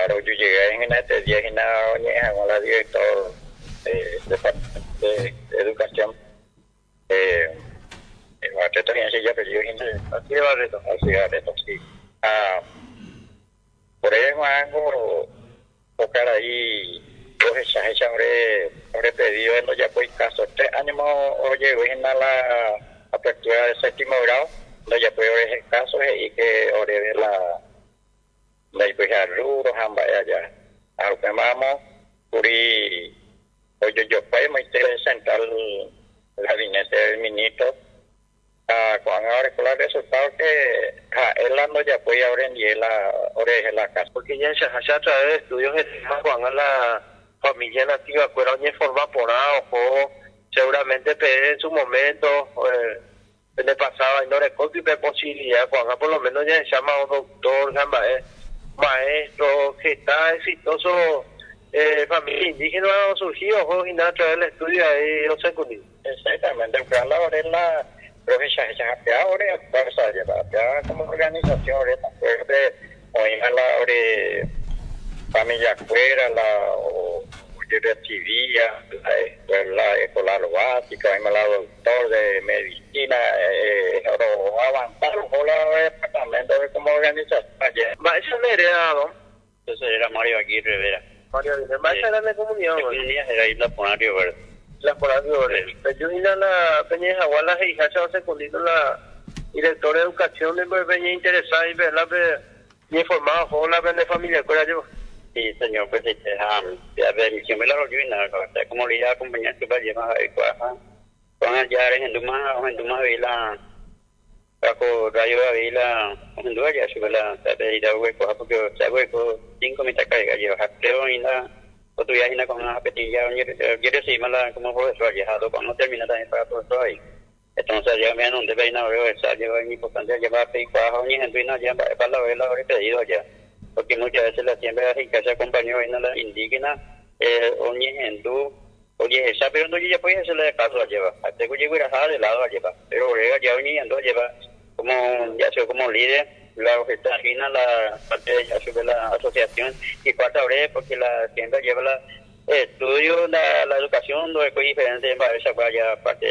claro, yo llegué en este día y nada, con la director de educación. Eh, Barreto, y ya, pero yo así de Barreto, así de Barreto, sí. Ah, por ahí algo, tocar ahí, dos hechas, sobre pedido, en ya pues caso, 3 años más, oye, voy en la apertura del 7º grado, ya pues el caso, y que ahora ve la pues rubro, hamba allá, a lo que vamos, puri, oye, yo pues muy interesante el gabinete del ministro, con ahora con el resultado que él ando ya puede aprender la oreja la casa. Porque ya se a través de estudios que cuando la familia nativa fuera de forma por o seguramente en su momento le pasaba y no le consigue posibilidad cuando por lo menos ya se llama un doctor, maestro que está exitoso, familia indígena ha surgido y nada a través del estudio de los secundarios. Exactamente, porque la oreja profesora ya ahora ya como organización ahorita pues hoy a la hora familia afuera la directiva la escolar básica hay la doctor de medicina ahora avanzar o la departamento de cómo organizar ayer va esa es heredado entonces era Mario Aguirre Rivera va esa era de comunidad era Isla Ponario Verde la Ponario Verde yo vine a la Peña de Jaguar y Hacha secundito la directora de educación de Peña interesada y verla y informado o la de familia ¿cuál yo? Sí, señor, pues a ver, yo me la rollo y nada, como le iba a acompañar que vaya más a con allá en Duma Vila, bajo rayo Vila, en Duma ya sube la pedida hueco, porque se hueco 5 metros carga, yo creo y nada, otro día y con una petilla, yo decir mala como profesor, ya cuando termina también para profesor ahí. Entonces yo me anuncio de una hora, yo es importante llevar a pico, y en Duina ya para la vela hora pedido allá. Porque muchas veces la siempre así que se acompañó en la indígena, oye hindú, oye esa, pero no ya puede hacerle caso a llevar, hasta que llegue a de lado a llevar, pero oiga ya oye hindú lleva como, ya sea como líder, la oficina, la parte de ya sube la asociación, y cuarta hora porque la siempre lleva la estudio, la educación, no es muy diferente para esa vaya parte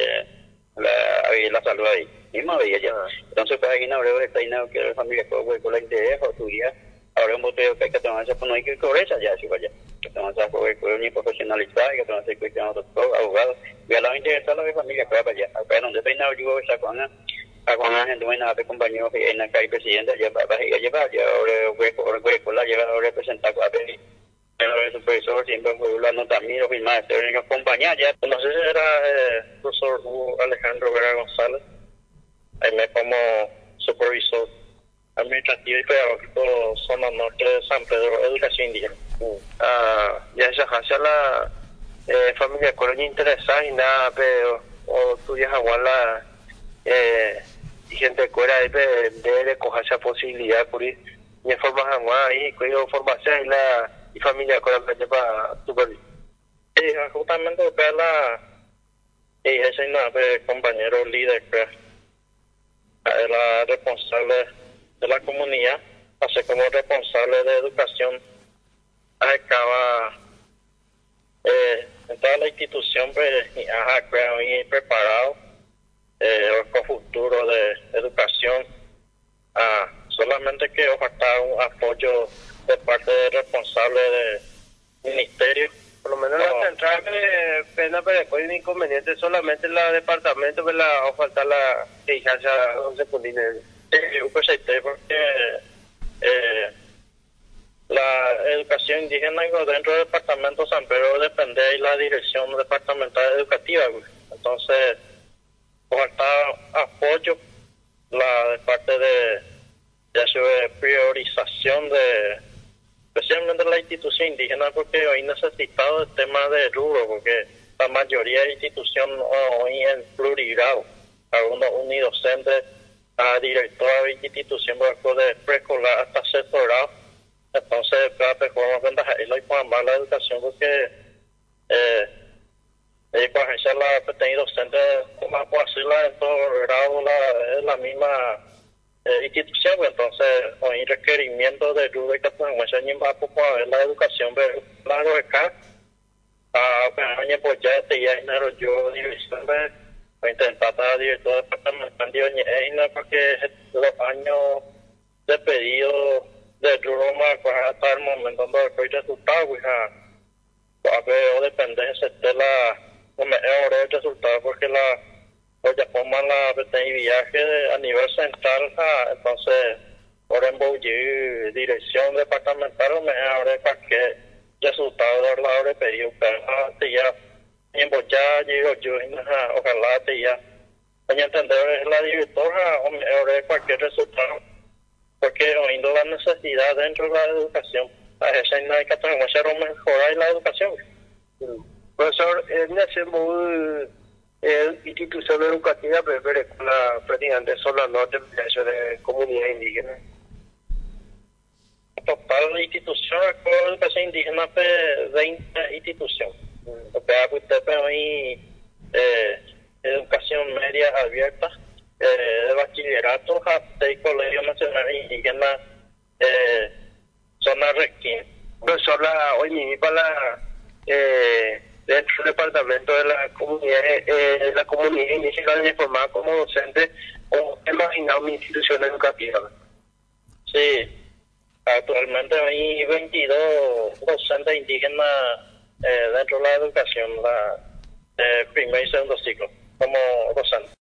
la salud ahí, mismo veía ya, entonces para ahí no habrá esta que la familia con la interés o tuya. Ahora un boteo que hay que tomarse, pues no hay que cobrar ya, si vaya. Que tomarse con un profesionalizado, que tomarse con doctor, abogado. Y a la interesada la familia, para allá. Acá donde peinado yo, esa con la gente buena de compañeros que en la calle presidenta, ya va a llevar, ya ahora hueco, la lleva a representar a ver. El supervisor siempre fue hablando también, los maestros, los compañeros ya. No sé si era el profesor Alejandro Vera González, ahí me como supervisor administrativo y pedagógico zona norte de San Pedro, educación indígena. Ya esa hacia la familia colonia interesada y nada, pero o tú ya la y gente fuera de coger esa posibilidad por ir y en forma jaguar y cuyo formación y familia con la para supervisar. Justamente acá ese compañero líder que es la responsable de la comunidad, así como responsable de educación, acaba en toda la institución pues, creo y preparado con futuro de educación, solamente que falta un apoyo de parte del responsable del ministerio. Por lo menos la central de pena pero es inconveniente solamente la departamento que la o falta la exigencia 11 puntos. Pues porque la educación indígena dentro del departamento San Pedro depende de la dirección departamental educativa, entonces falta apoyo de parte de priorización especialmente la institución indígena, porque hoy necesitado el tema de rubro, porque la mayoría de instituciones hoy en plurigrado, algunos unidocentes, a directora de institución de preescolar hasta sexto grado, entonces cada persona ventaja y la más la educación porque por ejemplo la pequeña docente como puedo hacerla en todo grado la misma institución, pues, entonces hay requerimientos de ayuda que podemos hacer la educación, pero claro acá, pues ya te ya yo dirección de intentar dar director departamental de porque los años de pedido de Roma hasta el momento donde hay resultados, pues a ver, depende de la mejor resultado porque ya forman la viaje a nivel central, entonces ahora en Bouyí, dirección departamental, mejor para que resultado de la hora de pedido, ya en ya llego yo, ojalá te ya entender es la directora o mejor cualquier resultado porque oyendo la necesidad dentro de la educación, a esa hay que mejorar la educación. Profesor, en ese modo, institución educativa, pero la prácticamente son las nortes de comunidad indígena. Total institución de educación indígena de 20 instituciones. O sea, usted hay educación media abierta, de bachillerato hasta el Colegio Nacional Indígena, zona Requín. Profesor, hoy para dentro del departamento de la comunidad indígena informada como docente, ¿cómo he imaginado mi institución educativa? Sí, actualmente hay 22 docentes indígenas dentro de la educación, primer y segundo ciclo, como docente.